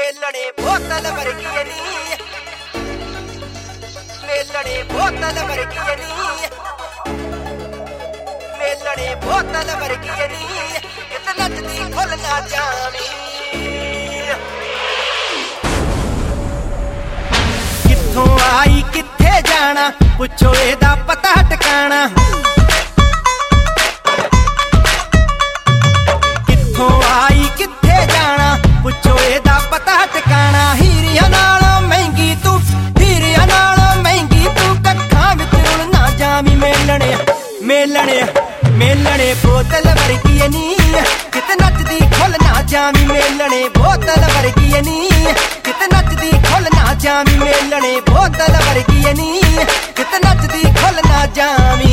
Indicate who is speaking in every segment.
Speaker 1: मेलने बोतल वर्गी नी, मेलने बोतल वर्गी नी, मेलने बोतल वर्गी नी, कित नचदी खुल ना जावी। कित्थों आई कित्थे जाना, पुछो एदा पता ठिकाना। कित्थों आई कित्थे जाना, पुछो एदा पता ठिकाना। हीरिया नालों महंगी तू, हीरिया नालों महंगी तू, कट्ठां विच रुल ना जावी। मेलने मेलने मेलने बोतल वर्गी नी, कित नचदी खुल ना जावी। मेलने बोतल वर्गी नी, कित नचदी खुल ना जावी। मेलने बोतल वर्गी नी, कित नचदी खुल ना जावी।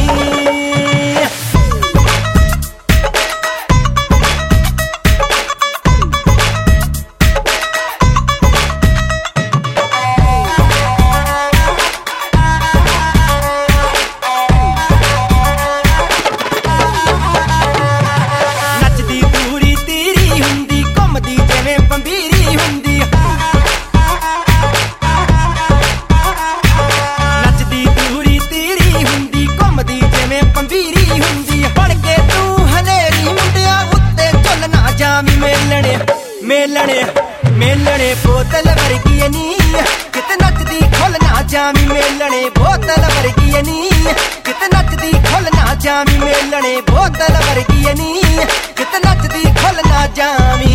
Speaker 1: मेलने मेलने बोतल वर्गी नी, कित नचदी खुल ना जावी। मेलने बोतल वर्गी नी, कित नचदी खुल ना जावी। मेलने बोतल वर्गी नी, कित नचदी खुल ना जावी।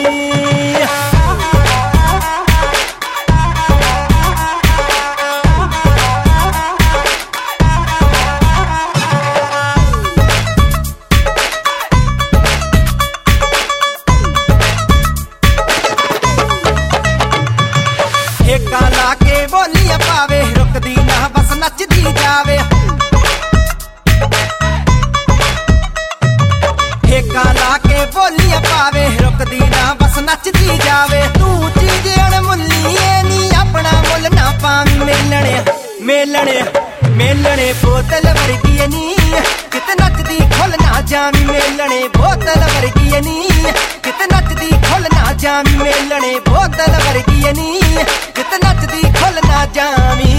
Speaker 1: ठेका ला के बोलिया पावे, रुकदी ना बस नचदी जावे। ठेका ला के बोलिया पावे, रुकदी ना बस नचदी जावे। तू चीज अणमुल्ली नी, अपना मुल ना पावी। मेलने मेलने मेलने बोतल वर्गी नी, कित नचदी खुल ना जावी। मेलने बोतल वर्गी नी, कित नचदी खुल ना जावी। मेलने बोतल वर्गी नी, कित नचदी खुल ना जावी।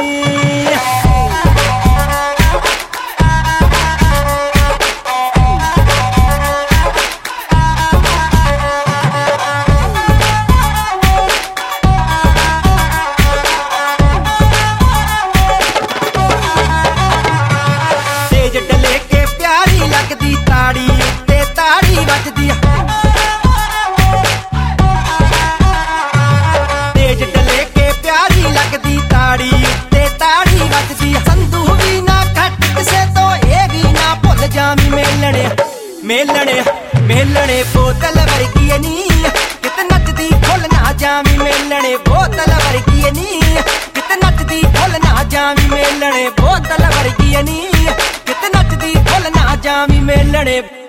Speaker 1: तेज डले के प्यारी लगदी, ताड़ी उत्ते ताड़ी वजदी। तेज डले के प्यारी लगदी, ताड़ी उत्ते ताड़ी वजदी। संधू भी ना घट किसे तो, ये भी ना भुल जावी। मेलने मेलने मेलने बोतल वर्गी नी, कित नचदी खुल ना जावी। मेलने बोतल वर्गी नी, कित नचदी खुल ना जावी। मेलने बोतल वर्गी नी, कित नचदी खुल ना जावी। मेलने